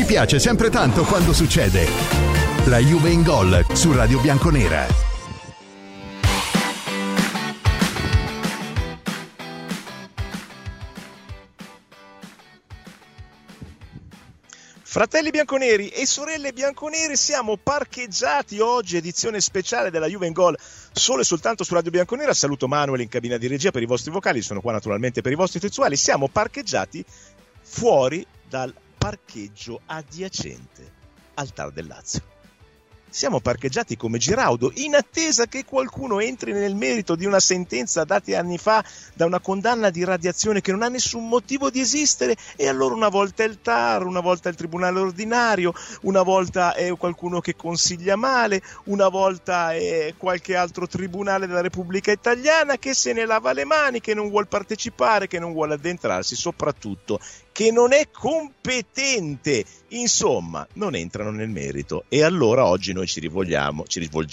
Ci piace sempre tanto quando succede. La Juve in gol su Radio Bianconera. Fratelli bianconeri e sorelle bianconere, siamo parcheggiati oggi, edizione speciale della Juve in Gol, solo e soltanto su Radio Bianconera. Saluto Manuel in cabina di regia per i vostri vocali, sono qua naturalmente per i vostri testuali. Siamo parcheggiati fuori dal parcheggio adiacente al TAR del Lazio. Siamo parcheggiati come Giraudo, in attesa che qualcuno entri nel merito di una sentenza data anni fa da una condanna di radiazione che non ha nessun motivo di esistere, e allora una volta è il TAR, una volta è il tribunale ordinario, una volta è qualcuno che consiglia male, una volta è qualche altro tribunale della Repubblica Italiana che se ne lava le mani, che non vuol partecipare, che non vuole addentrarsi, soprattutto che non è competente, insomma non entrano nel merito. E allora oggi noi ci rivolgiamo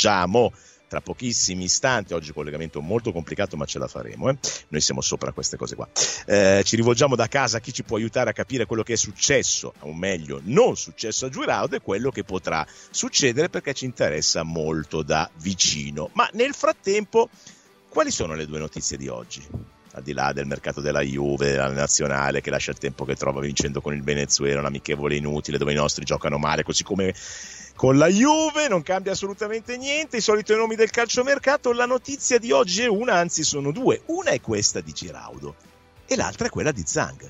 tra pochissimi istanti, oggi collegamento molto complicato ma ce la faremo, noi siamo sopra queste cose qua, ci rivolgiamo da casa a chi ci può aiutare a capire quello che è successo, o meglio non successo a Giraudo, e quello che potrà succedere, perché ci interessa molto da vicino. Ma nel frattempo quali sono le due notizie di oggi? Al di là del mercato della Juve, della nazionale che lascia il tempo che trova vincendo con il Venezuela, un amichevole inutile dove i nostri giocano male, così come con la Juve, non cambia assolutamente niente, i soliti nomi del calciomercato. La notizia di oggi è una, anzi sono due. Una è questa di Giraudo e l'altra è quella di Zhang.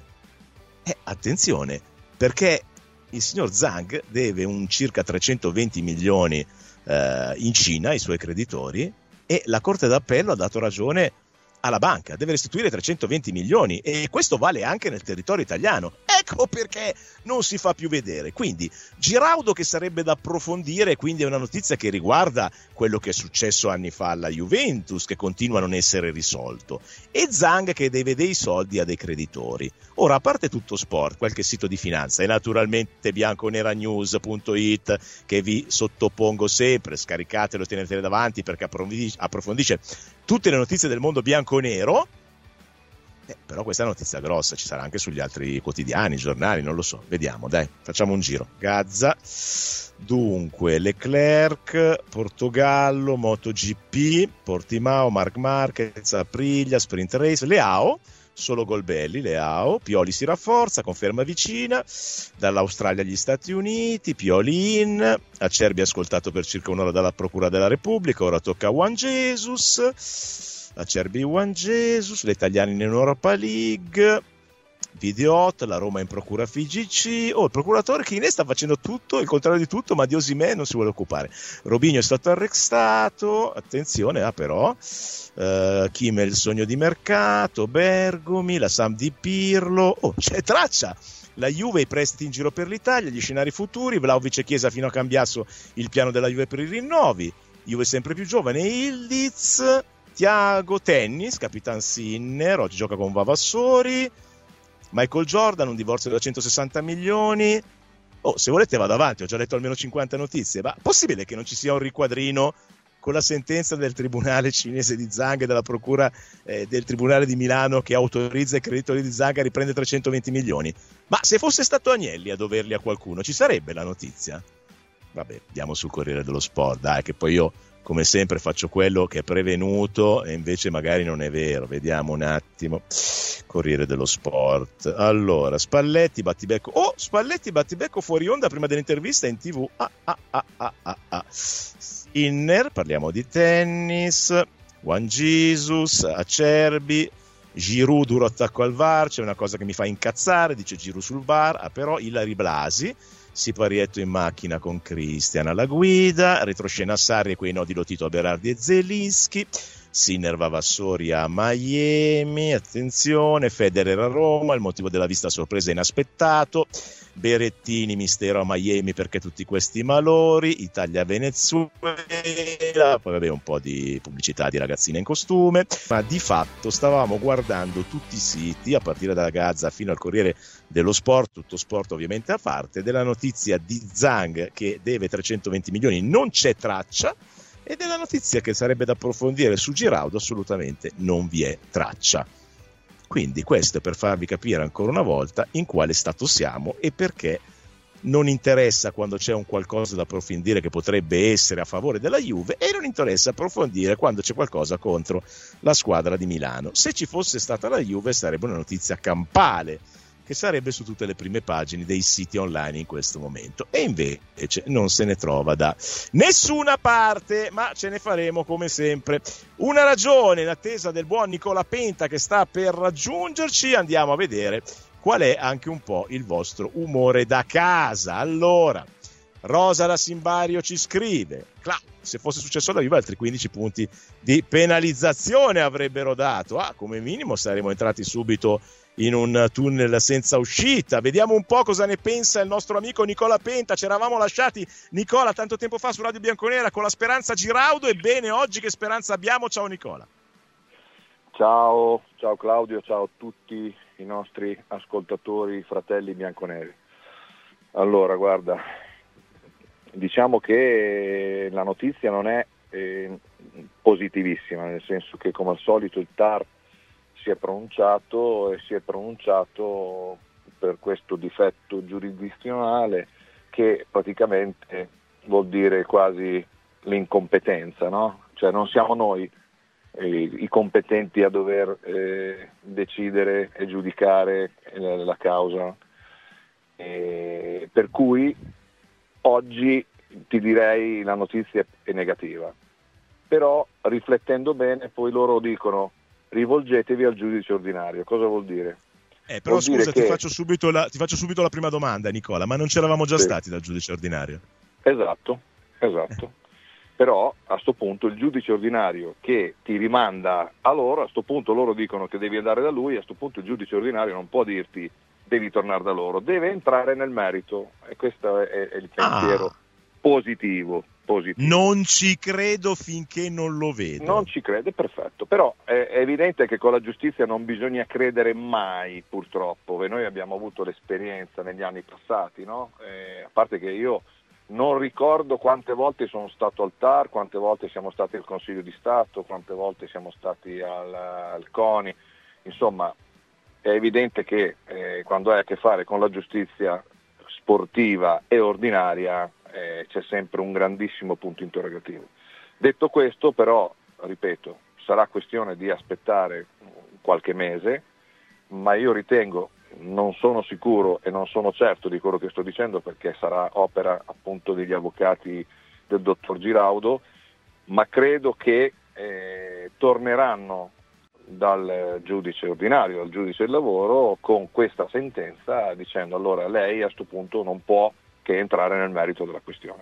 Attenzione, perché il signor Zhang deve un circa 320 milioni in Cina ai suoi creditori, e la Corte d'Appello ha dato ragione alla banca, deve restituire 320 milioni, e questo vale anche nel territorio italiano. Ecco perché non si fa più vedere. Quindi Giraudo che sarebbe da approfondire, quindi è una notizia che riguarda quello che è successo anni fa alla Juventus, che continua a non essere risolto, e Zhang che deve dei soldi a dei creditori. Ora, a parte tutto sport, qualche sito di finanza e naturalmente bianconeranews.it, che vi sottopongo sempre, scaricatelo e tenetelo davanti perché approfondisce tutte le notizie del mondo bianconero. Però questa è una notizia grossa, ci sarà anche sugli altri quotidiani, giornali, non lo so, vediamo, dai, facciamo un giro. Gazza, dunque, Leclerc, Portogallo, MotoGP, Portimao, Marc Marquez, Aprilia, Sprint Race, Leao, solo gol belli, Leao, Pioli si rafforza, conferma vicina, dall'Australia agli Stati Uniti, Pioli in, Acerbi ascoltato per circa un'ora dalla Procura della Repubblica, ora tocca a Juan Jesus, Acerbi Juan Jesus, gli italiani in Europa League, Videot, la Roma in procura FIGC, il procuratore Chiné sta facendo tutto, il contrario di tutto, ma di Osimhen non si vuole occupare. Robinho è stato arrestato, attenzione, però, Kim è il sogno di mercato, Bergomi, la Sam di Pirlo, c'è traccia, la Juve, i prestiti in giro per l'Italia, gli scenari futuri, Vlahovic e Chiesa fino a Cambiasso, il piano della Juve per i rinnovi, Juve sempre più giovane, Ildiz, Thiago, tennis, Capitan Sinner, oggi gioca con Vavassori, Michael Jordan, un divorzio da 160 milioni. Se volete vado avanti, ho già letto almeno 50 notizie, ma possibile che non ci sia un riquadrino con la sentenza del tribunale cinese di Zhang e della procura del tribunale di Milano che autorizza i creditori di Zhang a riprendere 320 milioni? Ma se fosse stato Agnelli a doverli a qualcuno, ci sarebbe la notizia? Vabbè, andiamo sul Corriere dello Sport, dai, che poi io come sempre faccio quello che è prevenuto e invece magari non è vero. Vediamo un attimo, Corriere dello Sport. Allora, Spalletti battibecco, Spalletti battibecco fuori onda prima dell'intervista in TV. Inner, parliamo di tennis, Juan Jesus, Acerbi, Giroud duro attacco al VAR, c'è una cosa che mi fa incazzare, dice Giroud sul VAR, però Ilari Blasi, Siparietto in macchina con Christian alla guida, retroscena Sarri e quei nodi Lotito a Berardi e Zelinski, Sinner Vavassori a Miami, attenzione, Federer a Roma, il motivo della visita sorpresa inaspettato, Berettini mistero a Miami perché tutti questi malori, Italia-Venezuela, poi vabbè un po' di pubblicità di ragazzine in costume, ma di fatto stavamo guardando tutti i siti, a partire dalla Gazza fino al Corriere dello Sport, tutto sport ovviamente a parte, della notizia di Zhang che deve 320 milioni, non c'è traccia, e della notizia che sarebbe da approfondire su Giraudo assolutamente non vi è traccia. Quindi questo è per farvi capire ancora una volta in quale stato siamo e perché non interessa quando c'è un qualcosa da approfondire che potrebbe essere a favore della Juve, e non interessa approfondire quando c'è qualcosa contro la squadra di Milano. Se ci fosse stata la Juve sarebbe una notizia campale che sarebbe su tutte le prime pagine dei siti online in questo momento, e invece non se ne trova da nessuna parte, ma ce ne faremo come sempre una ragione in attesa del buon Nicola Penta che sta per raggiungerci. Andiamo a vedere qual è anche un po' il vostro umore da casa. Allora, Rosa da Simbario ci scrive: se fosse successo alla Juve altri 15 punti di penalizzazione avrebbero dato, come minimo saremmo entrati subito in un tunnel senza uscita. Vediamo un po' cosa ne pensa il nostro amico Nicola Penta. Ci eravamo lasciati, Nicola, tanto tempo fa su Radio Bianconera con la speranza Giraudo. Ebbene, oggi che speranza abbiamo? Ciao Nicola. Ciao Claudio, ciao a tutti i nostri ascoltatori, fratelli bianconeri. Allora, guarda, diciamo che la notizia non è positivissima, nel senso che come al solito il TAR si è pronunciato per questo difetto giurisdizionale che praticamente vuol dire quasi l'incompetenza, no? Cioè non siamo noi i competenti a dover decidere e giudicare la causa, per cui oggi ti direi la notizia è negativa, però riflettendo bene poi loro dicono rivolgetevi al giudice ordinario. Cosa vuol dire? Però vuol scusa, ti faccio subito la prima domanda, Nicola, ma non c'eravamo già stati dal giudice ordinario? Esatto. Però a sto punto il giudice ordinario che ti rimanda a loro, a sto punto loro dicono che devi andare da lui, a sto punto il giudice ordinario non può dirti devi tornare da loro, deve entrare nel merito, e questo è il pensiero positivo. Non ci credo finché non lo vedo. Non ci crede, perfetto, però è evidente che con la giustizia non bisogna credere mai, purtroppo. Noi abbiamo avuto l'esperienza negli anni passati, no? A parte che io non ricordo quante volte sono stato al TAR, quante volte siamo stati al Consiglio di Stato, quante volte siamo stati al CONI, insomma è evidente che quando hai a che fare con la giustizia sportiva e ordinaria c'è sempre un grandissimo punto interrogativo. Detto questo, però, ripeto, sarà questione di aspettare qualche mese, ma io ritengo, non sono sicuro e non sono certo di quello che sto dicendo perché sarà opera appunto degli avvocati del dottor Giraudo, ma credo che torneranno dal giudice ordinario, al giudice del lavoro, con questa sentenza dicendo allora lei a questo punto non può che entrare nel merito della questione.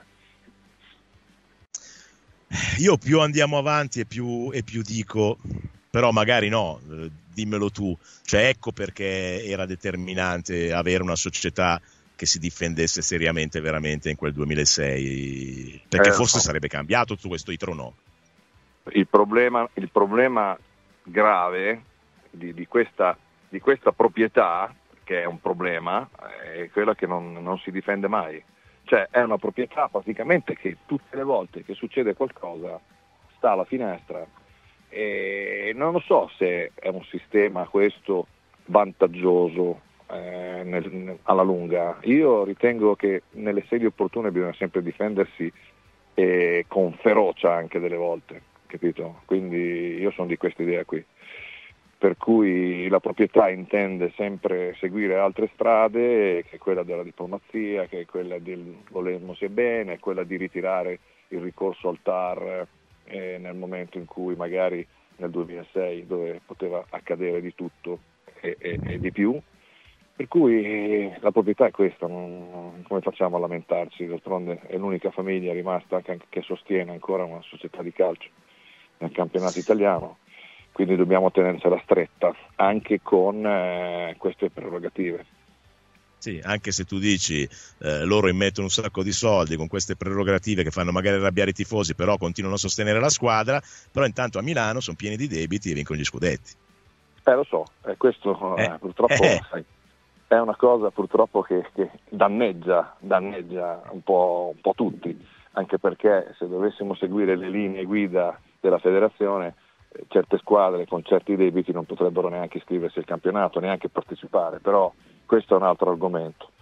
Io più andiamo avanti e più dico, però magari no, dimmelo tu, cioè ecco perché era determinante avere una società che si difendesse seriamente veramente in quel 2006, perché forse sarebbe cambiato tutto questo itro, no? Il problema grave di questa proprietà, che è un problema, è quella che non si difende mai. Cioè è una proprietà praticamente che tutte le volte che succede qualcosa sta alla finestra, e non lo so se è un sistema questo vantaggioso alla lunga. Io ritengo che nelle sedi opportune bisogna sempre difendersi con ferocia anche delle volte, capito? Quindi io sono di questa idea qui, per cui la proprietà intende sempre seguire altre strade, che è quella della diplomazia, che è quella del volersi bene, quella di ritirare il ricorso al TAR nel momento in cui magari nel 2006 dove poteva accadere di tutto e di più, per cui la proprietà è questa, come facciamo a lamentarci? D'altronde è l'unica famiglia rimasta che sostiene ancora una società di calcio nel campionato italiano, quindi dobbiamo tenercela stretta anche con queste prerogative. Sì, anche se tu dici loro immettono un sacco di soldi con queste prerogative che fanno magari arrabbiare i tifosi, però continuano a sostenere la squadra, però intanto a Milano sono pieni di debiti e vincono gli scudetti. Lo so, questo purtroppo sai, è una cosa purtroppo che danneggia un po' tutti, anche perché se dovessimo seguire le linee guida della federazione, certe squadre con certi debiti non potrebbero neanche iscriversi al campionato, neanche partecipare, però questo è un altro argomento.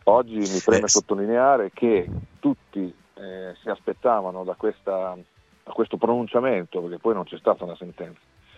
Oggi mi preme sottolineare che tutti si aspettavano da questo pronunciamento, perché poi non c'è stata una sentenza,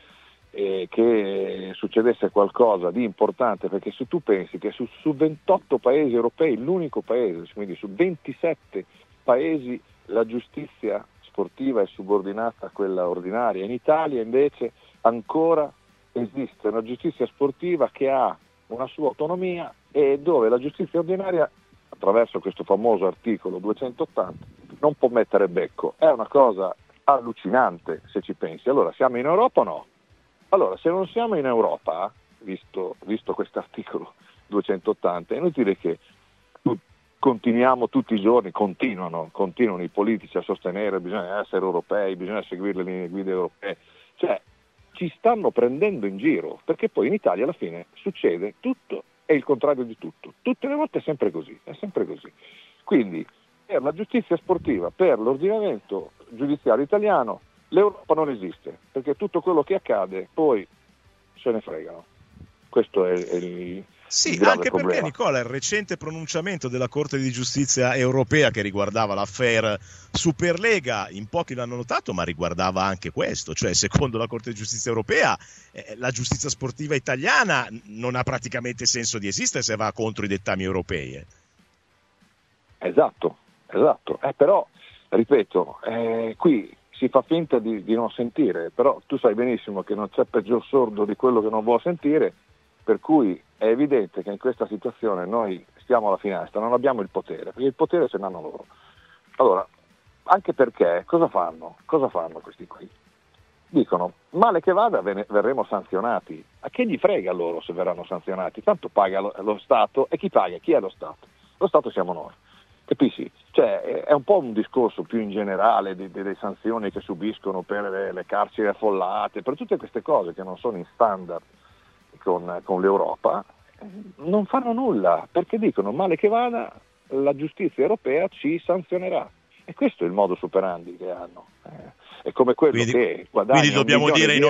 che succedesse qualcosa di importante, perché se tu pensi che su 28 paesi europei, l'unico paese, quindi su 27 paesi, la giustizia sportiva è subordinata a quella ordinaria, in Italia invece ancora esiste una giustizia sportiva che ha una sua autonomia e dove la giustizia ordinaria, attraverso questo famoso articolo 280, non può mettere becco. È una cosa allucinante se ci pensi. Allora, siamo in Europa o no? Allora, se non siamo in Europa, visto questo articolo 280, è inutile che continuiamo tutti i giorni, continuano i politici a sostenere che bisogna essere europei, bisogna seguire le linee guida europee. Cioè, ci stanno prendendo in giro, perché poi in Italia alla fine succede tutto e il contrario di tutto. Tutte le volte è sempre così. Quindi, per la giustizia sportiva, per l'ordinamento giudiziario italiano, l'Europa non esiste, perché tutto quello che accade poi se ne fregano. Questo è il grave anche problema. perché, Nicola, il recente pronunciamento della Corte di Giustizia europea che riguardava l'affaire Superlega, in pochi l'hanno notato, ma riguardava anche questo, cioè secondo la Corte di Giustizia europea la giustizia sportiva italiana non ha praticamente senso di esistere se va contro i dettami europei. Esatto. Però, ripeto, qui si fa finta di non sentire, però tu sai benissimo che non c'è peggior sordo di quello che non vuol sentire, per cui è evidente che in questa situazione noi stiamo alla finestra, non abbiamo il potere, perché il potere ce l'hanno loro. Allora, anche perché cosa fanno questi qui? Dicono, male che vada verremo sanzionati. A che gli frega loro se verranno sanzionati? Tanto paga lo Stato, e chi paga? Chi è lo Stato? Lo Stato siamo noi. Capisci? Cioè, è un po' un discorso più in generale delle sanzioni che subiscono per le carceri affollate, per tutte queste cose che non sono in standard con l'Europa, non fanno nulla, perché dicono male che vada la giustizia europea ci sanzionerà. E questo è il modus operandi che hanno. È come quello che guadagna. Quindi dobbiamo dire ai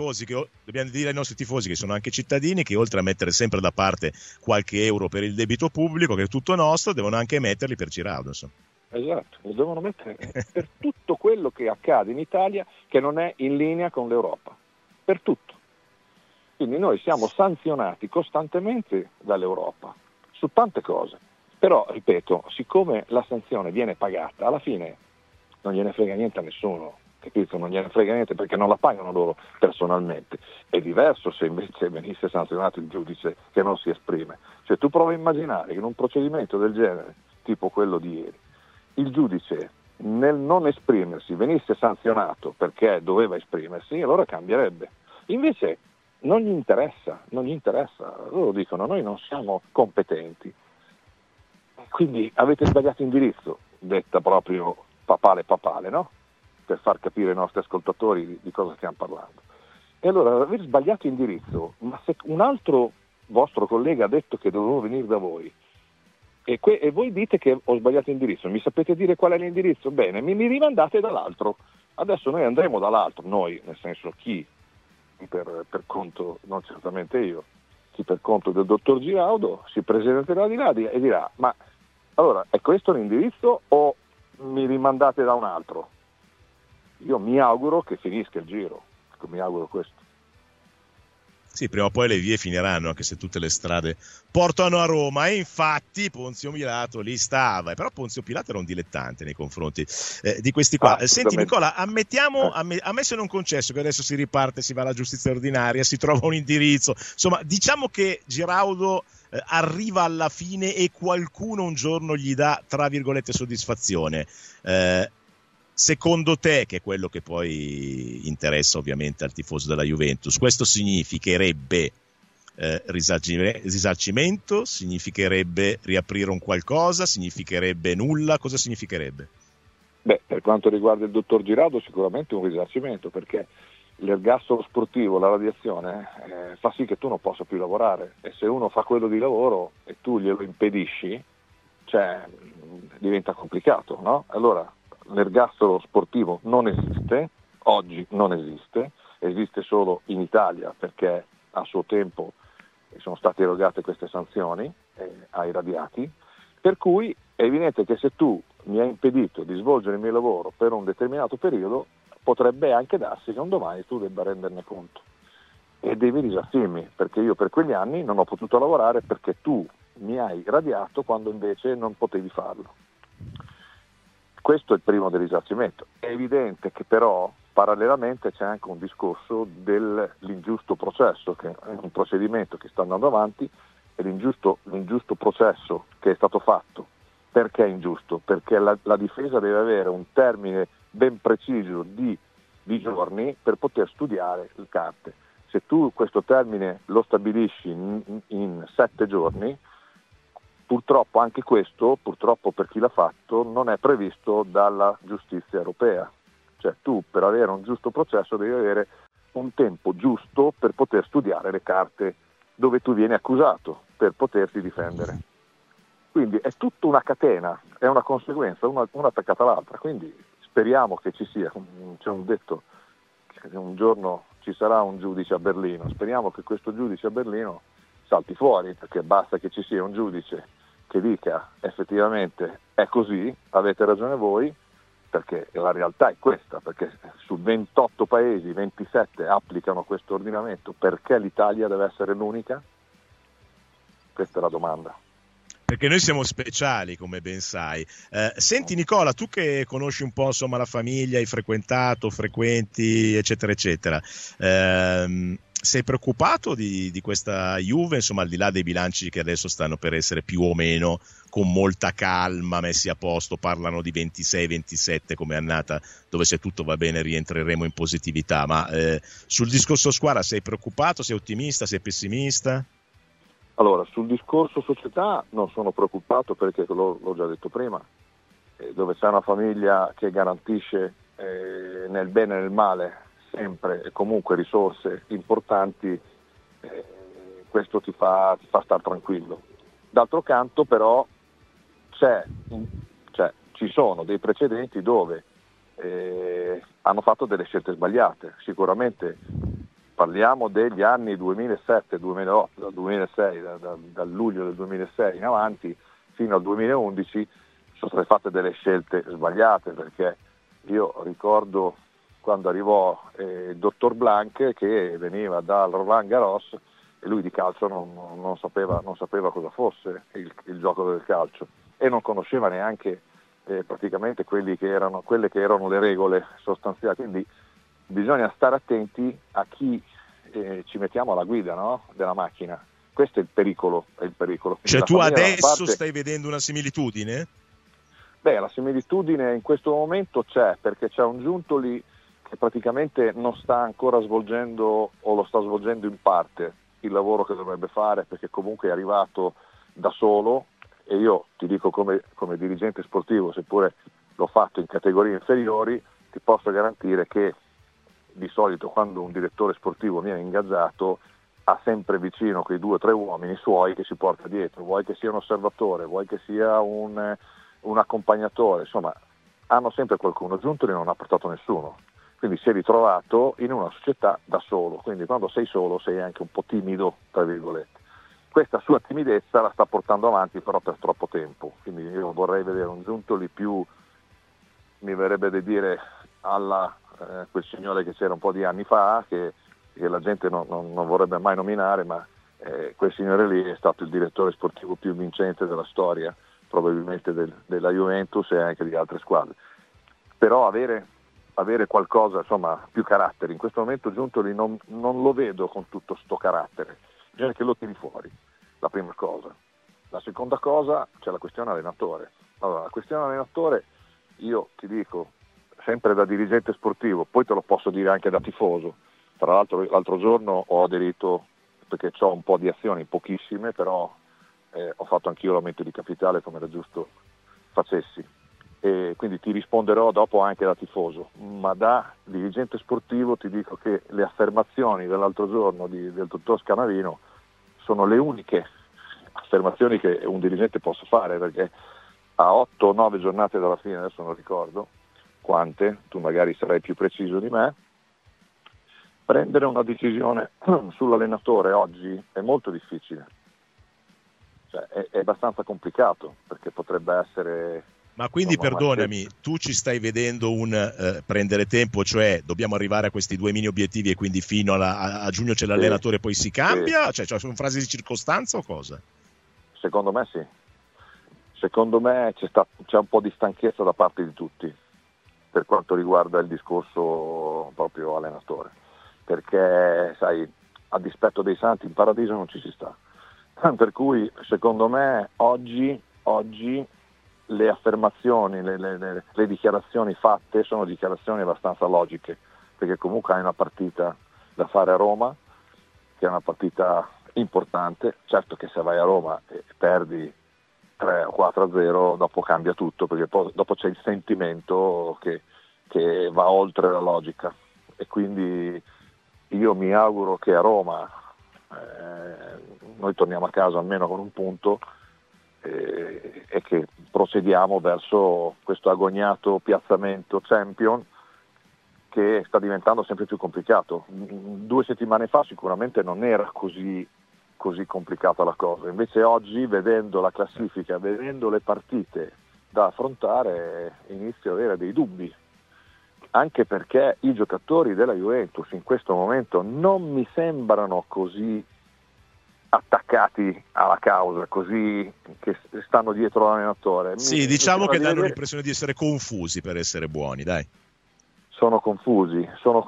nostri tifosi che sono anche cittadini, che oltre a mettere sempre da parte qualche euro per il debito pubblico, che è tutto nostro, devono anche metterli per Giraudo. Esatto, lo devono mettere per tutto quello che accade in Italia che non è in linea con l'Europa. Per tutto. Quindi noi siamo sanzionati costantemente dall'Europa su tante cose. Però, ripeto, siccome la sanzione viene pagata, alla fine non gliene frega niente a nessuno, capito? Non gliene frega niente perché non la pagano loro personalmente. È diverso se invece venisse sanzionato il giudice che non si esprime. Cioè tu provi a immaginare che in un procedimento del genere, tipo quello di ieri, il giudice nel non esprimersi venisse sanzionato perché doveva esprimersi, allora cambierebbe. Invece non gli interessa, loro dicono noi non siamo competenti. Quindi avete sbagliato indirizzo, detta proprio papale, no? Per far capire ai nostri ascoltatori di cosa stiamo parlando. E allora aver sbagliato indirizzo, ma se un altro vostro collega ha detto che dovevo venire da voi e voi dite che ho sbagliato indirizzo, mi sapete dire qual è l'indirizzo? Bene, mi rimandate dall'altro. Adesso noi andremo dall'altro, noi, nel senso chi per conto, non certamente io, chi per conto del dottor Giraudo si presenterà di là e dirà ma allora è questo l'indirizzo o mi rimandate da un altro? Io mi auguro che finisca il giro, mi auguro questo. Sì, prima o poi le vie finiranno, anche se tutte le strade portano a Roma, e infatti Ponzio Pilato lì stava, però Ponzio Pilato era un dilettante nei confronti di questi qua. Senti Nicola, ammesso non concesso che adesso si riparte, si va alla giustizia ordinaria, si trova un indirizzo, insomma diciamo che Giraudo arriva alla fine e qualcuno un giorno gli dà, tra virgolette, soddisfazione. Secondo te, che è quello che poi interessa ovviamente al tifoso della Juventus, questo significherebbe risarcimento? Significherebbe riaprire un qualcosa? Significherebbe nulla? Cosa significherebbe? Beh, per quanto riguarda il dottor Giraudo sicuramente un risarcimento, perché l'ergastolo sportivo, la radiazione, fa sì che tu non possa più lavorare, e se uno fa quello di lavoro e tu glielo impedisci, cioè diventa complicato, no? Allora l'ergastolo sportivo non esiste, oggi non esiste, esiste solo in Italia perché a suo tempo sono state erogate queste sanzioni ai radiati, Per cui è evidente che se tu mi hai impedito di svolgere il mio lavoro per un determinato periodo, potrebbe anche darsi che un domani tu debba renderne conto e devi risarcirmi, perché io per quegli anni non ho potuto lavorare perché tu mi hai radiato quando invece non potevi farlo. Questo è il primo del risarcimento. È evidente che però parallelamente c'è anche un discorso dell'ingiusto processo, che è un procedimento che sta andando avanti, e l'ingiusto processo che è stato fatto. Perché è ingiusto? Perché la difesa deve avere un termine ben preciso di giorni per poter studiare le carte. Se tu questo termine lo stabilisci in 7 giorni, purtroppo anche questo, purtroppo per chi l'ha fatto, non è previsto dalla giustizia europea. Cioè tu per avere un giusto processo devi avere un tempo giusto per poter studiare le carte dove tu vieni accusato, per poterti difendere. Quindi è tutta una catena, è una conseguenza, una attaccata all'altra. Quindi speriamo che ci sia, c'è un detto che un giorno ci sarà un giudice a Berlino, speriamo che questo giudice a Berlino salti fuori, perché basta che ci sia un giudice che dica effettivamente è così, avete ragione voi, perché la realtà è questa, perché su 28 paesi 27 applicano questo ordinamento, perché l'Italia deve essere l'unica? Questa è la domanda. Perché noi siamo speciali, come ben sai. Senti Nicola, tu che conosci un po' insomma la famiglia, hai frequentato, frequenti, eccetera, eccetera, sei preoccupato di questa Juve, insomma, al di là dei bilanci che adesso stanno per essere più o meno con molta calma messi a posto, parlano di 26-27 come annata, dove se tutto va bene rientreremo in positività, ma sul discorso squadra sei preoccupato, sei ottimista, sei pessimista? Allora, sul discorso società non sono preoccupato perché l'ho già detto prima, dove c'è una famiglia che garantisce nel bene e nel male sempre e comunque risorse importanti, questo ti fa star tranquillo. D'altro canto però ci sono dei precedenti dove hanno fatto delle scelte sbagliate, sicuramente. Parliamo degli anni 2007, 2008, dal 2006, dal luglio del 2006 in avanti fino al 2011 sono state fatte delle scelte sbagliate, perché io ricordo quando arrivò il dottor Blanc che veniva dal Roland Garros e lui di calcio non sapeva cosa fosse il gioco del calcio e non conosceva neanche praticamente quelle che erano le regole sostanziali, quindi bisogna stare attenti a chi ci mettiamo alla guida, no? Della macchina. Questo è il pericolo. Cioè tu adesso stai vedendo una similitudine? Beh, la similitudine in questo momento c'è, perché c'è un Giuntoli che praticamente non sta ancora svolgendo o lo sta svolgendo in parte il lavoro che dovrebbe fare, perché comunque è arrivato da solo, e io ti dico come dirigente sportivo, seppure l'ho fatto in categorie inferiori, ti posso garantire che di solito quando un direttore sportivo viene ingaggiato ha sempre vicino quei 2 o 3 uomini suoi che si porta dietro, vuoi che sia un osservatore, vuoi che sia un accompagnatore, insomma hanno sempre qualcuno. Giuntoli non ha portato nessuno, quindi si è ritrovato in una società da solo, quindi quando sei solo sei anche un po' timido, tra virgolette. Questa sua timidezza la sta portando avanti però per troppo tempo, quindi io vorrei vedere un Giuntoli più, mi verrebbe da dire, alla quel signore che c'era un po' di anni fa, che la gente non vorrebbe mai nominare, ma quel signore lì è stato il direttore sportivo più vincente della storia, probabilmente della Juventus e anche di altre squadre. Però avere qualcosa, insomma, più carattere. In questo momento Giuntoli non lo vedo con tutto sto carattere, bisogna che lo tiri fuori, la prima cosa. La seconda cosa, c'è la questione allenatore. Allora, la questione allenatore, io ti dico, sempre da dirigente sportivo, poi te lo posso dire anche da tifoso. Tra l'altro l'altro giorno ho aderito, perché ho un po' di azioni, pochissime, però ho fatto anch'io l'aumento di capitale come era giusto facessi, e quindi ti risponderò dopo anche da tifoso, ma da dirigente sportivo ti dico che le affermazioni dell'altro giorno del dottor Scanavino sono le uniche affermazioni che un dirigente possa fare, perché a 8 o 9 giornate dalla fine, adesso non ricordo quante, tu magari sarai più preciso di me, prendere una decisione sull'allenatore oggi è molto difficile. Cioè, è abbastanza complicato, perché potrebbe essere... Ma quindi perdonami, tu ci stai vedendo un prendere tempo, cioè dobbiamo arrivare a questi 2 mini obiettivi e quindi fino a giugno c'è l'allenatore, poi si cambia? Sì. Cioè sono frasi di circostanza o cosa? Secondo me sì. Secondo me c'è un po' di stanchezza da parte di tutti per quanto riguarda il discorso proprio allenatore, perché sai, a dispetto dei santi in paradiso non ci si sta. Per cui secondo me oggi le affermazioni, le dichiarazioni fatte sono dichiarazioni abbastanza logiche, perché comunque hai una partita da fare a Roma, che è una partita importante. Certo che se vai a Roma e perdi 3 o 4-0, dopo cambia tutto, perché poi dopo c'è il sentimento che va oltre la logica, e quindi io mi auguro che a Roma noi torniamo a casa almeno con un punto, e che procediamo verso questo agognato piazzamento champion che sta diventando sempre più complicato. 2 settimane fa sicuramente non era così complicata la cosa, invece oggi, vedendo la classifica, vedendo le partite da affrontare, inizio ad avere dei dubbi, anche perché i giocatori della Juventus in questo momento non mi sembrano così attaccati alla causa, così che stanno dietro l'allenatore. Sì, diciamo che danno l'impressione di essere confusi, per essere buoni, dai. Sono confusi,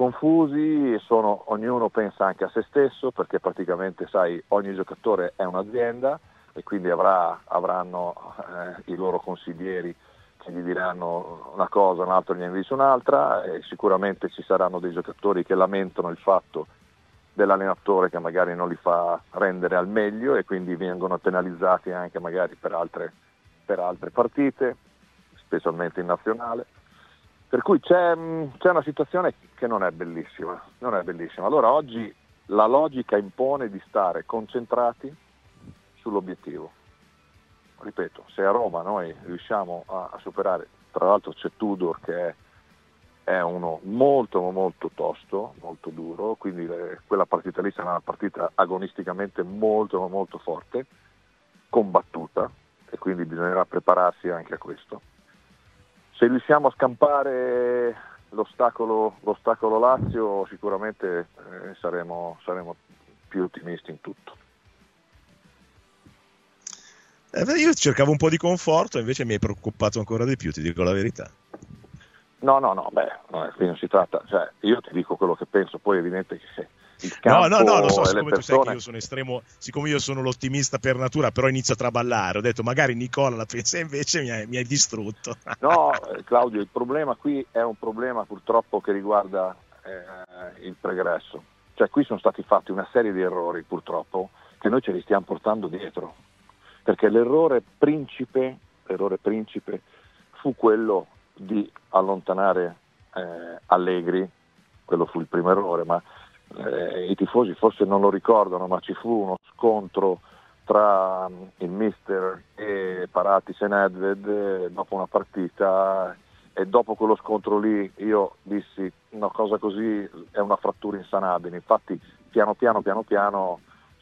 ognuno pensa anche a se stesso, perché praticamente, sai, ogni giocatore è un'azienda e quindi avranno i loro consiglieri che gli diranno una cosa, un altro gli dice un'altra, e sicuramente ci saranno dei giocatori che lamentano il fatto dell'allenatore che magari non li fa rendere al meglio, e quindi vengono penalizzati anche magari per altre partite, specialmente in nazionale. Per cui c'è una situazione che non è bellissima. Allora oggi la logica impone di stare concentrati sull'obiettivo. Ripeto, se a Roma noi riusciamo a superare, tra l'altro c'è Tudor che è uno molto molto tosto, molto duro, quindi quella partita lì sarà una partita agonisticamente molto molto forte, combattuta, e quindi bisognerà prepararsi anche a questo. Se riusciamo a scampare l'ostacolo Lazio, sicuramente saremo più ottimisti in tutto. Io cercavo un po' di conforto, invece mi hai preoccupato ancora di più, ti dico la verità. No, qui non si tratta, cioè io ti dico quello che penso, poi è evidente che il campo no, lo so, siccome tu sai che io sono estremo, siccome io sono l'ottimista per natura, però inizio a traballare, ho detto magari Nicola la pensa, invece mi hai distrutto. No, Claudio, il problema qui è un problema purtroppo che riguarda il pregresso, cioè qui sono stati fatti una serie di errori purtroppo che noi ce li stiamo portando dietro, perché l'errore principe fu quello di allontanare Allegri. Quello fu il primo errore, ma i tifosi forse non lo ricordano, ma ci fu uno scontro tra il mister e Paratis e Nedved dopo una partita, e dopo quello scontro lì io dissi una cosa così è una frattura insanabile. Infatti piano piano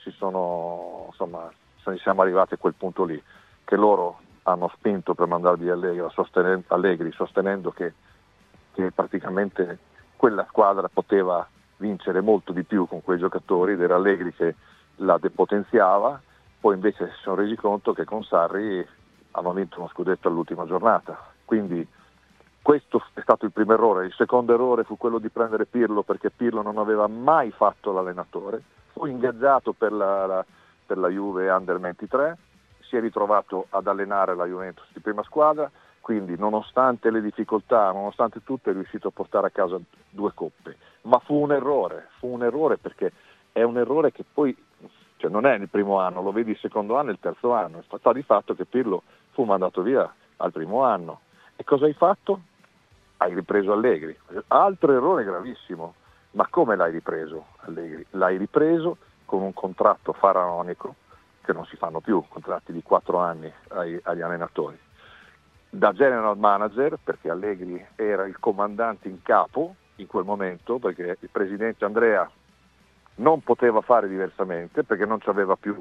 siamo arrivati a quel punto lì, che loro hanno spinto per mandare via Allegri, sostenendo che praticamente quella squadra poteva vincere molto di più con quei giocatori, ed era Allegri che la depotenziava. Poi invece si sono resi conto che con Sarri hanno vinto uno scudetto all'ultima giornata. Quindi questo è stato il primo errore. Il secondo errore fu quello di prendere Pirlo, perché Pirlo non aveva mai fatto l'allenatore, fu ingaggiato per la Juve Under 23, si è ritrovato ad allenare la Juventus di prima squadra, quindi nonostante le difficoltà, nonostante tutto, è riuscito a portare a casa 2 coppe. Ma fu un errore perché è un errore che poi, cioè non è il primo anno, lo vedi il secondo anno e il terzo anno. Sta di fatto che Pirlo fu mandato via al primo anno. E cosa hai fatto? Hai ripreso Allegri. Altro errore gravissimo. Ma come l'hai ripreso Allegri? L'hai ripreso con un contratto faraonico, che non si fanno più, contratti di 4 anni agli allenatori. Da general manager, perché Allegri era il comandante in capo in quel momento, perché il presidente Andrea non poteva fare diversamente, perché non c'aveva più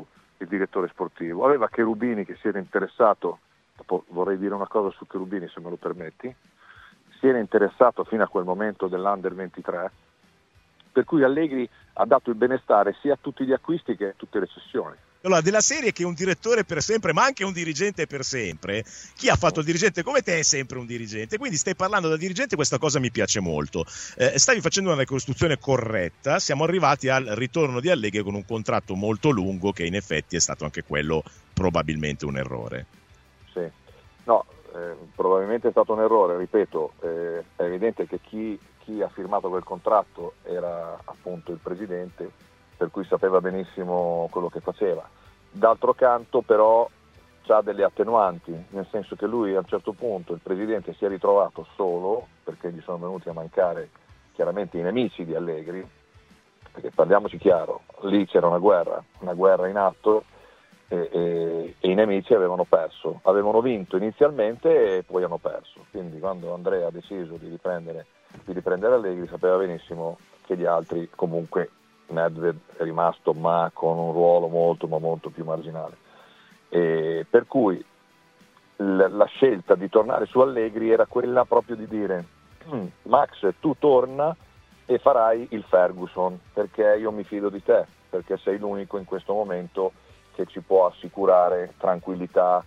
il direttore sportivo, aveva Cherubini che si era interessato, vorrei dire una cosa su Cherubini se me lo permetti, si era interessato fino a quel momento dell'Under 23, per cui Allegri ha dato il benestare sia a tutti gli acquisti che a tutte le cessioni. Allora, della serie che un direttore per sempre, ma anche un dirigente per sempre, chi ha fatto il dirigente come te è sempre un dirigente, quindi stai parlando da dirigente, questa cosa mi piace molto. Stavi facendo una ricostruzione corretta, siamo arrivati al ritorno di Allegri con un contratto molto lungo che in effetti è stato anche quello probabilmente un errore. Sì, no, probabilmente è stato un errore, ripeto, è evidente che chi ha firmato quel contratto era appunto il presidente, per cui sapeva benissimo quello che faceva. D'altro canto però c'ha delle attenuanti, nel senso che lui a un certo punto, il presidente, si è ritrovato solo, perché gli sono venuti a mancare chiaramente i nemici di Allegri, perché parliamoci chiaro, lì c'era una guerra in atto, e i nemici avevano vinto inizialmente e poi hanno perso, quindi quando Andrea ha deciso di riprendere Allegri sapeva benissimo che gli altri, comunque Nedved è rimasto ma con un ruolo molto ma molto più marginale, e per cui la scelta di tornare su Allegri era quella proprio di dire Max, tu torna e farai il Ferguson, perché io mi fido di te, perché sei l'unico in questo momento che ci può assicurare tranquillità,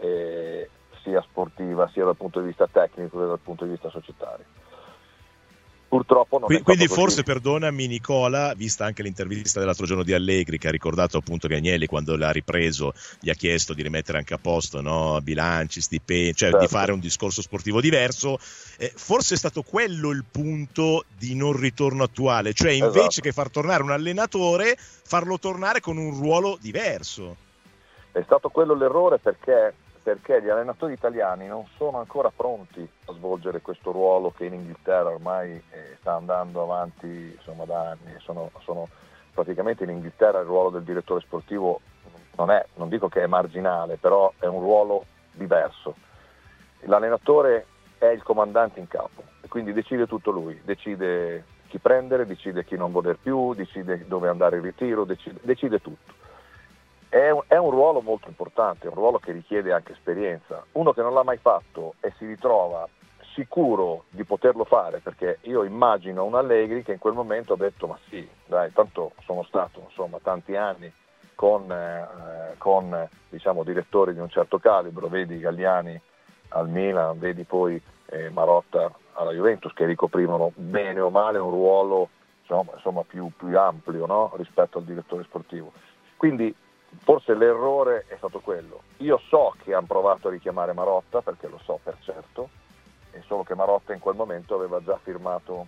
sia sportiva sia dal punto di vista tecnico che dal punto di vista societario. Purtroppo non quindi forse, perdonami Nicola, vista anche l'intervista dell'altro giorno di Allegri che ha ricordato appunto che Agnelli quando l'ha ripreso gli ha chiesto di rimettere anche a posto, no? Bilanci, stipendi, cioè certo, di fare un discorso sportivo diverso, forse è stato quello il punto di non ritorno attuale, cioè invece esatto, che far tornare un allenatore, farlo tornare con un ruolo diverso. È stato quello l'errore perché gli allenatori italiani non sono ancora pronti a svolgere questo ruolo che in Inghilterra ormai sta andando avanti, insomma, da anni. Sono praticamente in Inghilterra il ruolo del direttore sportivo non dico che è marginale, però è un ruolo diverso. L'allenatore è il comandante in capo e quindi decide tutto lui, decide chi prendere, decide chi non voler più, decide dove andare in ritiro, decide tutto. È un ruolo molto importante, è un ruolo che richiede anche esperienza. Uno che non l'ha mai fatto e si ritrova sicuro di poterlo fare, perché io immagino un Allegri che in quel momento ha detto ma sì, dai, tanto sono stato insomma tanti anni con diciamo direttori di un certo calibro, vedi Galliani al Milan, vedi poi Marotta alla Juventus, che ricoprivano bene o male un ruolo insomma più ampio, no? Rispetto al direttore sportivo. Quindi forse l'errore è stato quello. Io so che hanno provato a richiamare Marotta, perché lo so per certo, e solo che Marotta in quel momento aveva già firmato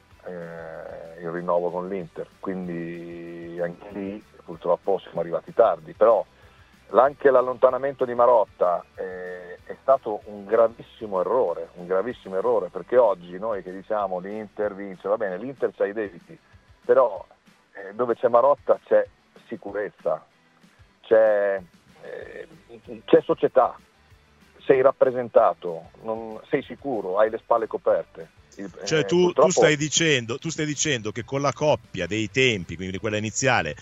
il rinnovo con l'Inter, quindi anche lì purtroppo siamo arrivati tardi, però anche l'allontanamento di Marotta è stato un gravissimo errore, perché oggi noi che diciamo l'Inter vince, va bene, l'Inter c'ha i debiti, però dove c'è Marotta c'è sicurezza, c'è società, sei rappresentato, sei sicuro, hai le spalle coperte. Cioè tu stai dicendo che con la coppia dei tempi, quindi quella iniziale,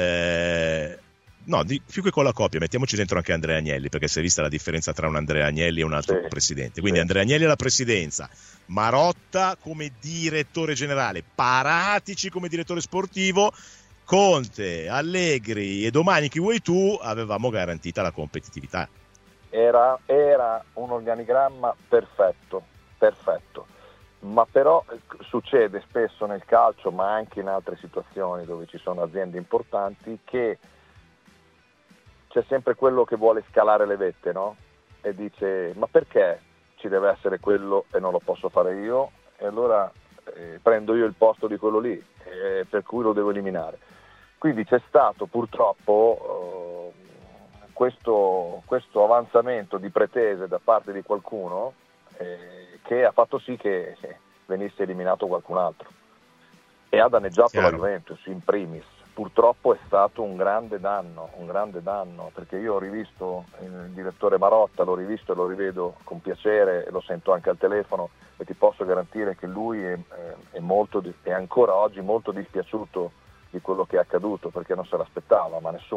più che con la coppia, mettiamoci dentro anche Andrea Agnelli, perché si è vista la differenza tra un Andrea Agnelli e un altro presidente. Quindi Andrea Agnelli alla presidenza, Marotta come direttore generale, Paratici come direttore sportivo, Conte, Allegri e domani chi vuoi tu, avevamo garantita la competitività. Era un organigramma perfetto, ma però succede spesso nel calcio, ma anche in altre situazioni dove ci sono aziende importanti, che c'è sempre quello che vuole scalare le vette, no? E dice ma perché ci deve essere quello e non lo posso fare io? E allora prendo io il posto di quello lì, per cui lo devo eliminare. Quindi c'è stato purtroppo questo avanzamento di pretese da parte di qualcuno che ha fatto sì che venisse eliminato qualcun altro e ha danneggiato la Juventus in primis. Purtroppo è stato un grande danno, perché io ho rivisto il direttore Marotta, l'ho rivisto e lo rivedo con piacere, e lo sento anche al telefono, e ti posso garantire che lui è ancora oggi molto dispiaciuto di quello che è accaduto, perché non se l'aspettava, ma nessuno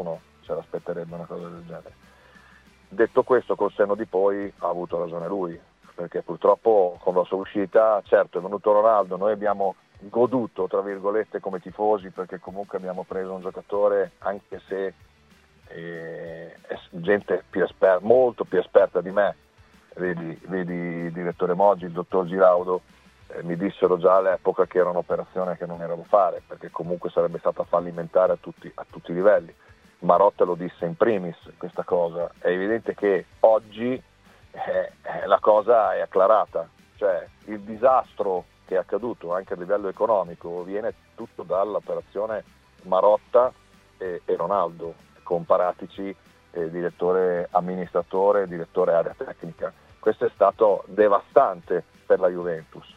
se l'aspetterebbe una cosa del genere. Detto questo, col senno di poi ha avuto ragione lui, perché purtroppo con la sua uscita, certo è venuto Ronaldo, noi abbiamo goduto tra virgolette come tifosi, perché comunque abbiamo preso un giocatore, anche se è gente molto più esperta di me, vedi il direttore Moggi, il dottor Giraudo, mi dissero già all'epoca che era un'operazione che non era da fare, perché comunque sarebbe stata fallimentare a tutti i livelli. Marotta lo disse in primis questa cosa. È evidente che oggi la cosa è acclarata, cioè il disastro che è accaduto anche a livello economico viene tutto dall'operazione Marotta e Ronaldo, comparatici direttore amministratore, direttore area tecnica. Questo è stato devastante per la Juventus.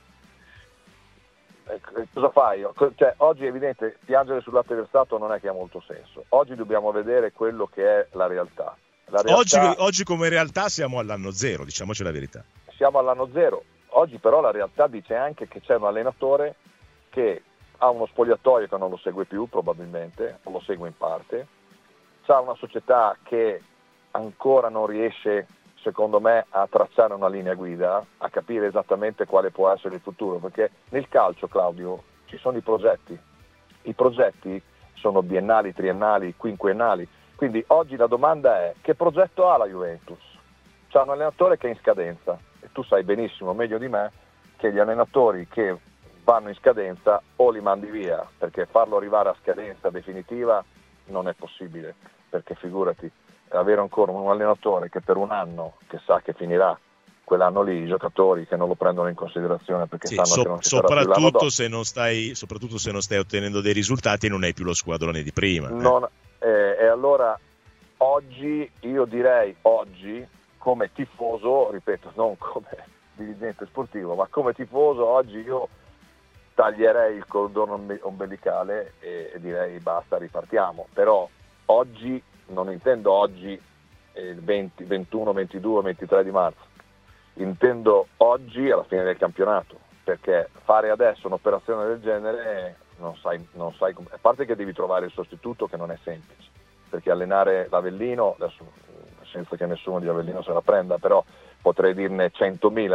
Cosa fai? Cioè, oggi è evidente, piangere sul latte versato non è che ha molto senso. Oggi dobbiamo vedere quello che è la realtà. Oggi come realtà siamo all'anno zero, diciamoci la verità. Siamo all'anno zero. Oggi però la realtà dice anche che c'è un allenatore che ha uno spogliatoio che non lo segue più probabilmente, o lo segue in parte, c'ha una società che ancora non riesce, secondo me, a tracciare una linea guida, a capire esattamente quale può essere il futuro, perché nel calcio, Claudio, ci sono i progetti sono biennali, triennali, quinquennali, quindi oggi la domanda è: che progetto ha la Juventus? C'ha un allenatore che è in scadenza, e tu sai benissimo, meglio di me, che gli allenatori che vanno in scadenza o li mandi via, perché farlo arrivare a scadenza definitiva non è possibile, perché figurati, avere ancora un allenatore che per un anno, che sa che finirà quell'anno lì, i giocatori che non lo prendono in considerazione perché sanno che non ci sarà più l'anno dopo. Soprattutto se non stai ottenendo dei risultati e non hai più lo squadrone di prima. E allora io direi oggi come tifoso, ripeto, non come dirigente sportivo, ma come tifoso oggi io taglierei il cordone ombelicale e direi basta, ripartiamo. Però oggi, non intendo oggi il 20, 21, 22, 23 di marzo, intendo oggi alla fine del campionato, perché fare adesso un'operazione del genere non sai come, a parte che devi trovare il sostituto, che non è semplice, perché allenare l'Avellino, adesso senza che nessuno di Avellino se la prenda, però potrei dirne 100.000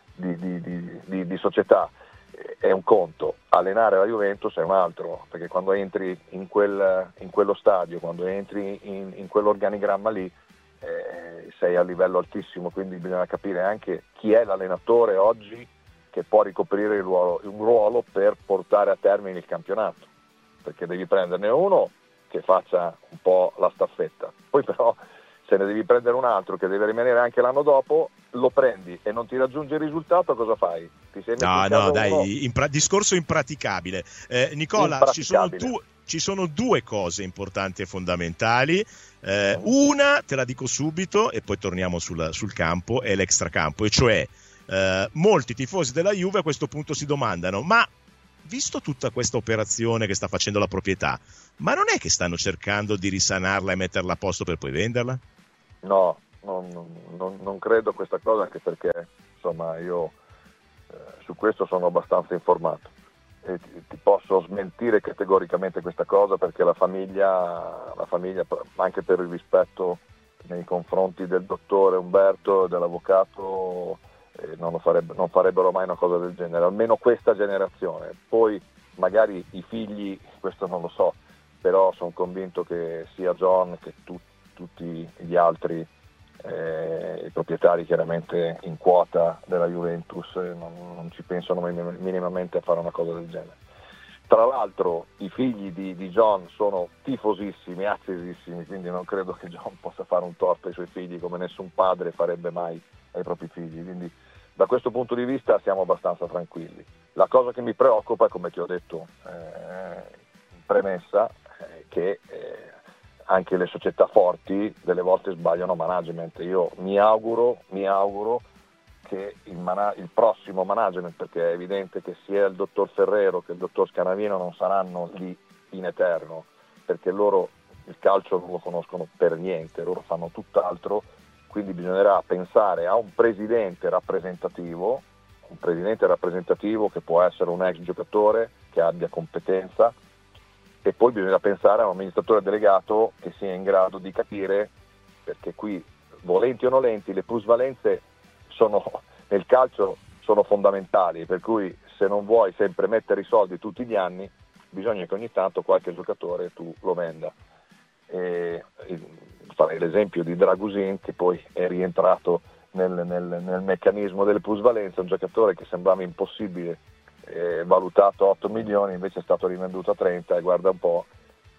di società, è un conto, allenare la Juventus è un altro, perché quando entri in quello stadio, quando entri in quell'organigramma lì, sei a livello altissimo, quindi bisogna capire anche chi è l'allenatore oggi che può ricoprire un ruolo per portare a termine il campionato, perché devi prenderne uno che faccia un po' la staffetta, poi però se ne devi prendere un altro che deve rimanere anche l'anno dopo, lo prendi e non ti raggiunge il risultato, cosa fai? Ti sei messo discorso impraticabile. Nicola, ci sono due cose importanti e fondamentali. Una, te la dico subito e poi torniamo sul campo, è l'extracampo, e cioè molti tifosi della Juve a questo punto si domandano: ma visto tutta questa operazione che sta facendo la proprietà, ma non è che stanno cercando di risanarla e metterla a posto per poi venderla? No, non credo a questa cosa, anche perché insomma io su questo sono abbastanza informato e ti posso smentire categoricamente questa cosa, perché la famiglia, anche per il rispetto nei confronti del dottore Umberto e dell'avvocato, non farebbero mai una cosa del genere, almeno questa generazione. Poi magari i figli, questo non lo so, però sono convinto che sia John che tutti gli altri i proprietari chiaramente in quota della Juventus non ci pensano minimamente a fare una cosa del genere. Tra l'altro i figli di John sono tifosissimi, accesissimi, quindi non credo che John possa fare un torto ai suoi figli come nessun padre farebbe mai ai propri figli, quindi da questo punto di vista siamo abbastanza tranquilli. La cosa che mi preoccupa è, come ti ho detto in premessa, che anche le società forti delle volte sbagliano management. Io mi auguro che il prossimo management, perché è evidente che sia il dottor Ferrero che il dottor Scanavino non saranno lì in eterno, perché loro il calcio non lo conoscono per niente, loro fanno tutt'altro, quindi bisognerà pensare a un presidente rappresentativo che può essere un ex giocatore che abbia competenza e poi bisogna pensare a un amministratore delegato che sia in grado di capire, perché qui, volenti o nolenti, le plusvalenze nel calcio sono fondamentali, per cui se non vuoi sempre mettere i soldi tutti gli anni, bisogna che ogni tanto qualche giocatore tu lo venda. Farei l'esempio di Dragusin, che poi è rientrato nel meccanismo delle plusvalenze, un giocatore che sembrava impossibile, valutato 8 milioni, invece è stato rivenduto a 30 e guarda un po',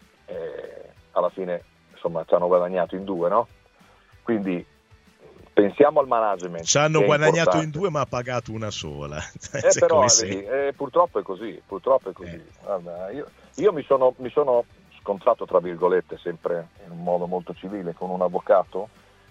alla fine insomma ci hanno guadagnato in 2, no? Quindi pensiamo al management. Ci hanno guadagnato in 2 ma ha pagato una sola. Però purtroppo è così. Guarda, io mi sono scontrato, tra virgolette, sempre in un modo molto civile, con un avvocato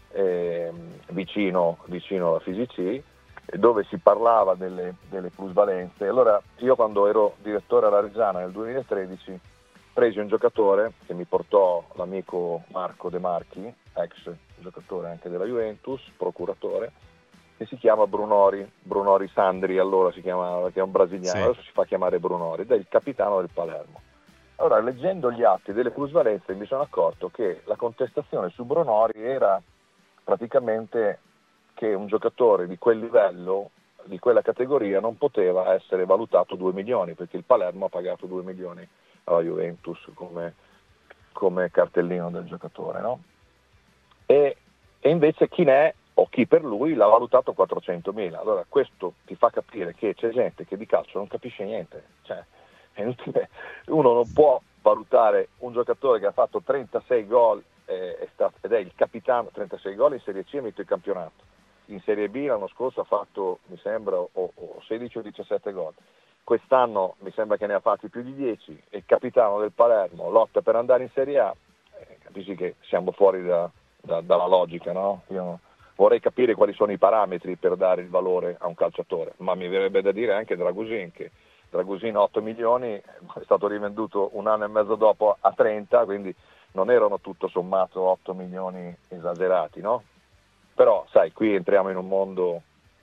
vicino alla FIGC, dove si parlava delle plusvalenze. Allora io, quando ero direttore alla Reggiana nel 2013, presi un giocatore che mi portò l'amico Marco De Marchi, ex giocatore anche della Juventus, procuratore, che si chiama Brunori Sandri, allora si chiamava, perché è un brasiliano, sì. Adesso si fa chiamare Brunori, ed è il capitano del Palermo. Allora, leggendo gli atti delle plusvalenze, mi sono accorto che la contestazione su Brunori era praticamente che un giocatore di quel livello, di quella categoria, non poteva essere valutato 2 milioni, perché il Palermo ha pagato 2 milioni alla Juventus come cartellino del giocatore, no? E invece chi ne è, o chi per lui, l'ha valutato 400.000. Allora questo ti fa capire che c'è gente che di calcio non capisce niente, cioè è inutile. Uno non può valutare un giocatore che ha fatto 36 gol ed è il capitano, 36 gol in Serie C e vinto il campionato. In Serie B l'anno scorso ha fatto, mi sembra, o 16 o 17 gol. Quest'anno mi sembra che ne ha fatti più di 10, è il capitano del Palermo, lotta per andare in Serie A. Capisci che siamo fuori dalla logica, no? Io vorrei capire quali sono i parametri per dare il valore a un calciatore, ma mi verrebbe da dire anche Dragusin, che Dragusin 8 milioni è stato rivenduto un anno e mezzo dopo a 30, quindi non erano tutto sommato 8 milioni esagerati, no? Però sai, qui entriamo in un mondo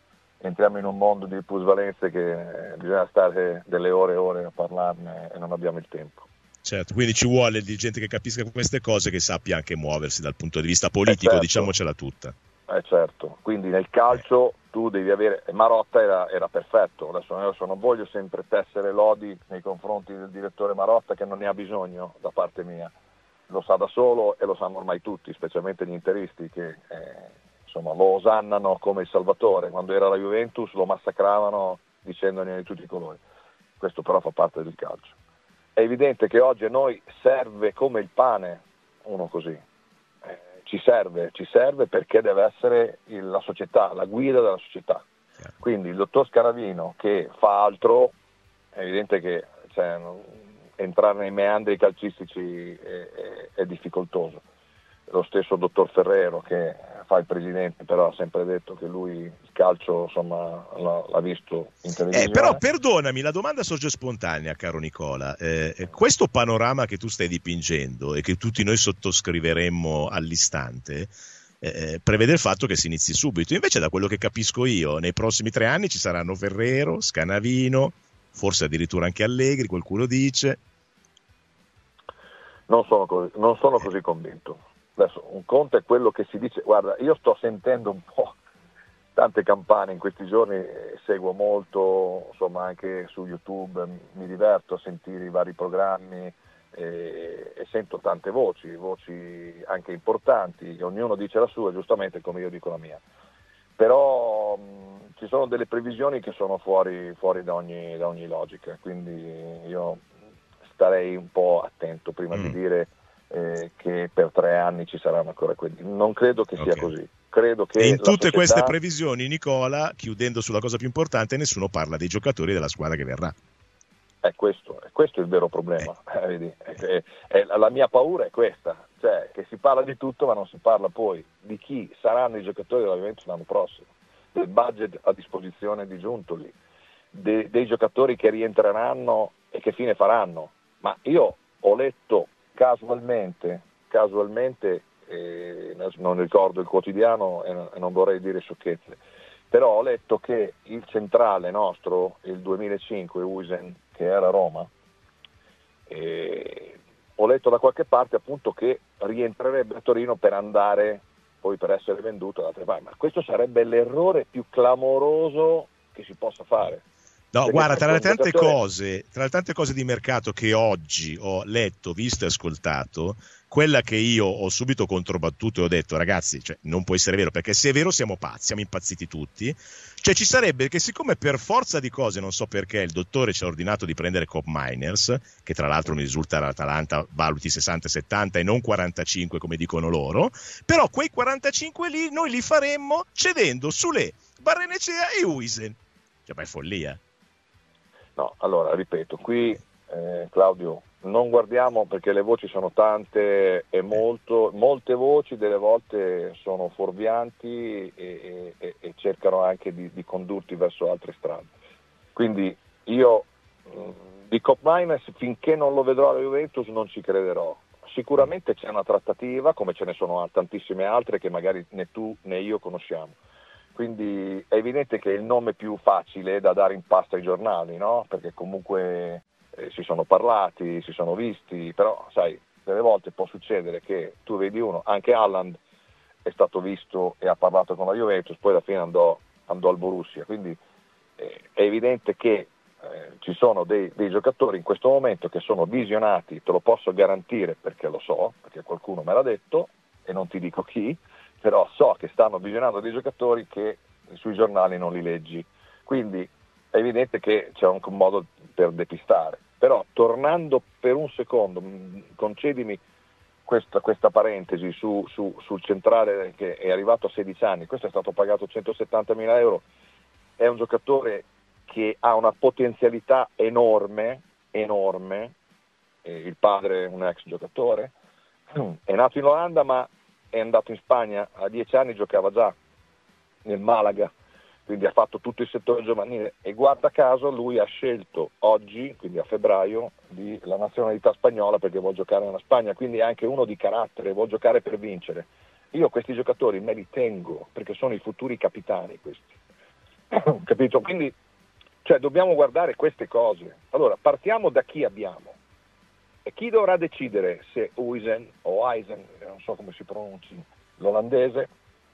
di plusvalenze che bisogna stare delle ore e ore a parlarne e non abbiamo il tempo. Certo, quindi ci vuole di gente che capisca queste cose, che sappia anche muoversi dal punto di vista politico, certo. Diciamocela tutta. Certo, quindi nel calcio tu devi avere, Marotta era perfetto, adesso non voglio sempre tessere lodi nei confronti del direttore Marotta, che non ne ha bisogno da parte mia, lo sa da solo e lo sanno ormai tutti, specialmente gli interisti che insomma lo osannano come il salvatore. Quando era la Juventus lo massacravano dicendogli di tutti i colori. Questo però fa parte del calcio. È evidente che oggi a noi serve come il pane uno così. Ci serve perché deve essere la società, la guida della società. Quindi il dottor Scaravino, che fa altro, è evidente che entrare nei meandri calcistici è difficoltoso. Lo stesso dottor Ferrero, che fa il presidente, però ha sempre detto che lui il calcio insomma l'ha visto in televisione. Però perdonami, la domanda sorge spontanea, caro Nicola. Questo panorama che tu stai dipingendo e che tutti noi sottoscriveremmo all'istante prevede il fatto che si inizi subito. Invece, da quello che capisco io, nei prossimi 3 anni ci saranno Ferrero, Scanavino, forse addirittura anche Allegri, qualcuno dice. Non sono così convinto. Adesso un conto è quello che si dice. Guarda, io sto sentendo un po' tante campane in questi giorni, seguo molto, insomma, anche su YouTube, mi diverto a sentire i vari programmi e sento tante voci anche importanti, ognuno dice la sua, giustamente, come io dico la mia. Però ci sono delle previsioni che sono fuori da ogni logica, quindi io starei un po' attento prima di dire che per 3 anni ci saranno ancora quelli. Non credo che sia così. Credo che e in tutte queste previsioni, Nicola, chiudendo sulla cosa più importante, nessuno parla dei giocatori della squadra che verrà. È questo il vero problema. Vedi? La mia paura è questa, cioè che si parla di tutto ma non si parla poi di chi saranno i giocatori della Juventus l'anno prossimo, del budget a disposizione di Giuntoli, dei giocatori che rientreranno e che fine faranno. Ma io ho letto casualmente, non ricordo il quotidiano e non vorrei dire sciocchezze, però ho letto che il centrale nostro, il 2005, Uisen, che era a Roma, ho letto da qualche parte appunto che rientrerebbe a Torino per andare poi per essere venduto da altre parti, ma questo sarebbe l'errore più clamoroso che si possa fare. No, Perché guarda, tra le tante giocatore... cose di mercato che oggi ho letto, visto e ascoltato, quella che io ho subito controbattuto e ho detto, ragazzi, cioè, non può essere vero, perché se è vero siamo pazzi, siamo impazziti tutti. Cioè ci sarebbe che, siccome per forza di cose, non so perché, il dottore ci ha ordinato di prendere Cop Miners, che tra l'altro mi risulta l'Atalanta valuti 60-70 e non 45 come dicono loro, però quei 45 lì noi li faremmo cedendo Sule, Barrenechea e Huijsen. Cioè, ma è follia. No, allora, ripeto, qui Claudio, non guardiamo perché le voci sono tante e molte voci delle volte sono fuorvianti e cercano anche di condurti verso altre strade. Quindi io di Cop Miners finché non lo vedrò alla Juventus non ci crederò. Sicuramente c'è una trattativa, come ce ne sono tantissime altre che magari né tu né io conosciamo. Quindi è evidente che è il nome più facile da dare in pasta ai giornali, no? Perché comunque si sono parlati, si sono visti, però sai, delle volte può succedere che tu vedi uno, anche Haaland è stato visto e ha parlato con la Juventus, poi alla fine andò al Borussia, quindi è evidente che ci sono dei giocatori in questo momento che sono visionati, te lo posso garantire perché lo so, perché qualcuno me l'ha detto e non ti dico chi, però so che stanno visionando dei giocatori che sui giornali non li leggi, quindi è evidente che c'è anche un modo per depistare. Però tornando per un secondo, concedimi questa parentesi sul centrale che è arrivato a 16 anni, questo è stato pagato 170.000 euro, è un giocatore che ha una potenzialità enorme, il padre è un ex giocatore, è nato in Olanda ma è andato in Spagna, a 10 anni giocava già nel Malaga, quindi ha fatto tutto il settore giovanile e guarda caso lui ha scelto oggi, quindi a febbraio, la nazionalità spagnola perché vuole giocare nella Spagna, quindi è anche uno di carattere, vuole giocare per vincere. Io questi giocatori me li tengo perché sono i futuri capitani questi, capito? Quindi cioè, dobbiamo guardare queste cose. Allora partiamo da chi abbiamo. E chi dovrà decidere se Huijsen o Eisen, non so come si pronunci, l'olandese,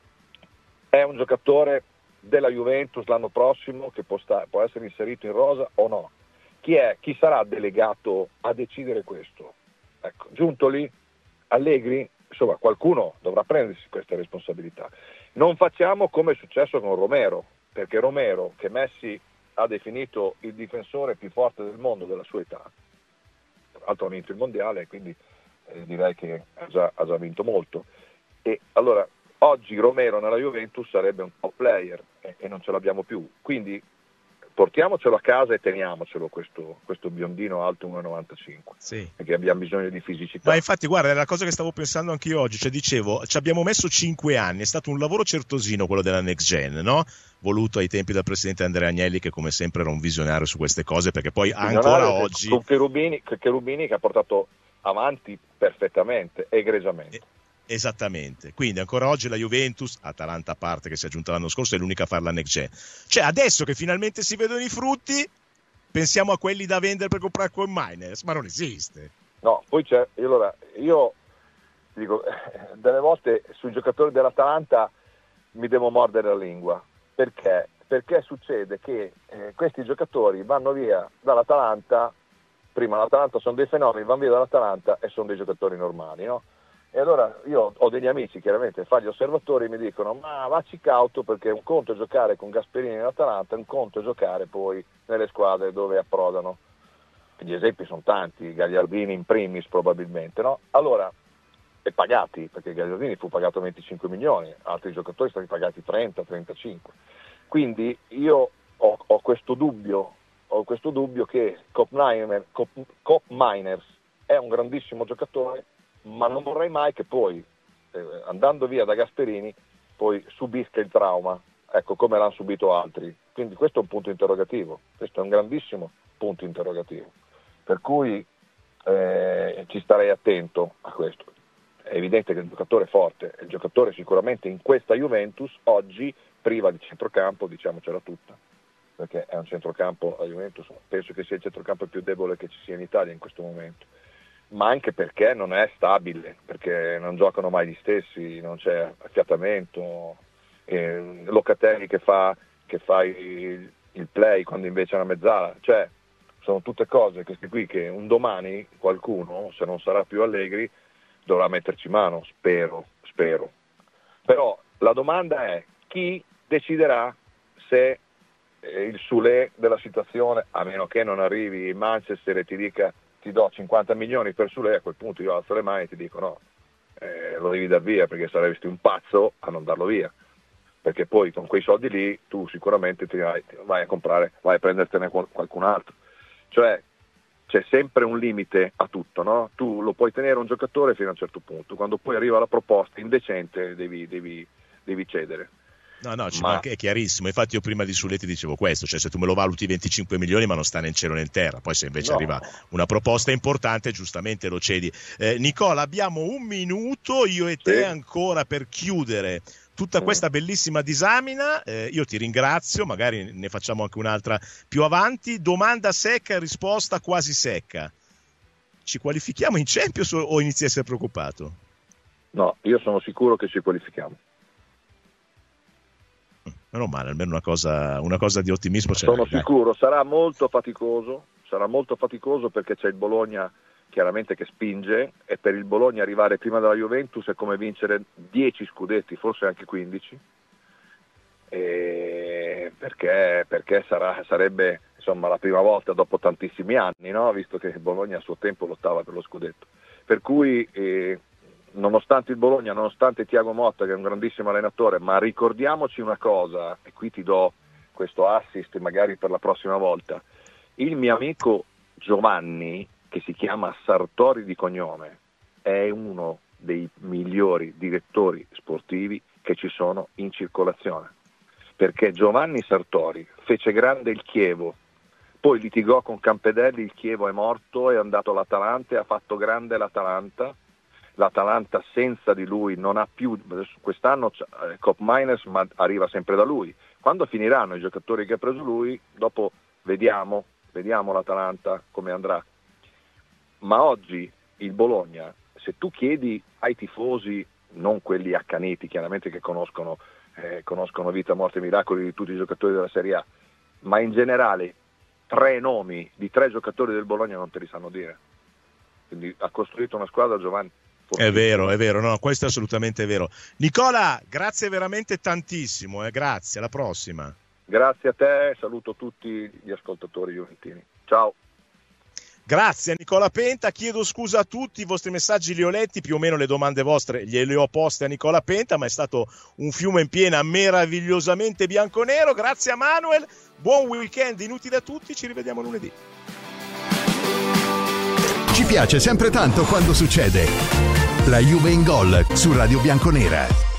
è un giocatore della Juventus l'anno prossimo che può essere inserito in rosa o no? Chi sarà delegato a decidere questo? Ecco, giunto lì, Allegri, insomma qualcuno dovrà prendersi queste responsabilità. Non facciamo come è successo con Romero, perché Romero, che Messi ha definito il difensore più forte del mondo della sua età, tra l'altro ha vinto il mondiale, quindi direi che ha già vinto molto. E allora oggi Romero nella Juventus sarebbe un top player e non ce l'abbiamo più. Quindi portiamocelo a casa e teniamocelo questo biondino alto 1,95, sì, perché abbiamo bisogno di fisicità. Ma infatti guarda, è la cosa che stavo pensando anche io oggi, cioè dicevo, ci abbiamo messo 5 anni, è stato un lavoro certosino quello della Next Gen, no? Voluto ai tempi dal presidente Andrea Agnelli, che come sempre era un visionario su queste cose, perché poi ancora oggi con Cherubini che ha portato avanti perfettamente, egregiamente. Esattamente, quindi ancora oggi la Juventus, Atalanta a parte che si è aggiunta l'anno scorso, è l'unica a fare la Next Gen. Cioè adesso che finalmente si vedono i frutti, pensiamo a quelli da vendere per comprare Cop Miners, ma non esiste. No, poi c'è, allora io dico, delle volte sui giocatori dell'Atalanta mi devo mordere la lingua, perché succede che questi giocatori vanno via dall'Atalanta, prima l'Atalanta sono dei fenomeni, vanno via dall'Atalanta e sono dei giocatori normali, no? E allora io ho degli amici, chiaramente, fa gli osservatori, mi dicono ma vacci cauto perché un conto è giocare con Gasperini nell'Atalanta, un conto è giocare poi nelle squadre dove approdano. Gli esempi sono tanti, Gagliardini in primis probabilmente, no? Allora, e pagati, perché Gagliardini fu pagato 25 milioni, altri giocatori sono stati pagati 30-35. Quindi io ho questo dubbio che Cop Miners è un grandissimo giocatore, ma non vorrei mai che poi, andando via da Gasperini, poi subisca il trauma, ecco, come l'hanno subito altri. Quindi questo è un punto interrogativo, questo è un grandissimo punto interrogativo, per cui ci starei attento a questo. È evidente che il giocatore è forte, il giocatore sicuramente in questa Juventus oggi, priva di centrocampo, diciamocela tutta, perché è un centrocampo, la Juventus penso che sia il centrocampo più debole che ci sia in Italia in questo momento. ma anche perché non è stabile, perché non giocano mai gli stessi, non c'è affiatamento, Locatelli che fa il play quando invece è una mezzala, cioè sono tutte cose queste qui che un domani qualcuno, se non sarà più Allegri, dovrà metterci mano, spero. Però la domanda è: chi deciderà se il Sule della situazione, a meno che non arrivi in Manchester e ti dica ti do 50 milioni per Sule, a quel punto io alzo le mani e ti dico no, lo devi dar via, perché saresti un pazzo a non darlo via, perché poi con quei soldi lì tu sicuramente vai a prendertene qualcun altro, cioè c'è sempre un limite a tutto, no? Tu lo puoi tenere un giocatore fino a un certo punto, quando poi arriva la proposta indecente devi cedere. No, è chiarissimo. Infatti io prima di Sule ti dicevo questo, cioè se tu me lo valuti 25 milioni ma non sta né in cielo né in terra, poi se invece arriva una proposta importante giustamente lo cedi. Nicola, abbiamo un minuto, io e te ancora per chiudere tutta questa bellissima disamina. Io ti ringrazio, magari ne facciamo anche un'altra più avanti. Domanda secca, risposta quasi secca: ci qualifichiamo in Champions o inizi a essere preoccupato? No, io sono sicuro che ci qualifichiamo. Meno male, almeno una cosa di ottimismo c'è. Sono sicuro, sarà molto faticoso perché c'è il Bologna chiaramente che spinge, e per il Bologna arrivare prima della Juventus è come vincere 10 scudetti, forse anche 15, perché sarebbe insomma la prima volta dopo tantissimi anni, no? Visto che il Bologna a suo tempo lottava per lo scudetto, per cui nonostante il Bologna, nonostante Thiago Motta che è un grandissimo allenatore, ma ricordiamoci una cosa, e qui ti do questo assist magari per la prossima volta: il mio amico Giovanni, che si chiama Sartori di cognome, è uno dei migliori direttori sportivi che ci sono in circolazione, perché Giovanni Sartori fece grande il Chievo, poi litigò con Campedelli, il Chievo è morto, è andato all'Atalanta e ha fatto grande l'Atalanta senza di lui non ha più, quest'anno Cop Miners, ma arriva sempre da lui. Quando finiranno i giocatori che ha preso lui, dopo vediamo l'Atalanta come andrà. Ma oggi il Bologna, se tu chiedi ai tifosi, non quelli accaniti chiaramente che conoscono vita, morte e miracoli di tutti i giocatori della Serie A, ma in generale 3 nomi di 3 giocatori del Bologna non te li sanno dire. Quindi ha costruito una squadra, Giovanni. È vero, no, questo è assolutamente vero. Nicola, grazie veramente tantissimo, grazie, alla prossima. Grazie a te, saluto tutti gli ascoltatori juventini. Ciao. Grazie a Nicola Penta, chiedo scusa a tutti, i vostri messaggi li ho letti, più o meno le domande vostre gliele ho poste a Nicola Penta, ma è stato un fiume in piena meravigliosamente bianconero. Grazie a Manuel, buon weekend inutile a tutti, ci rivediamo lunedì. Ci piace sempre tanto quando succede. La Juve in Gol su Radio Bianconera.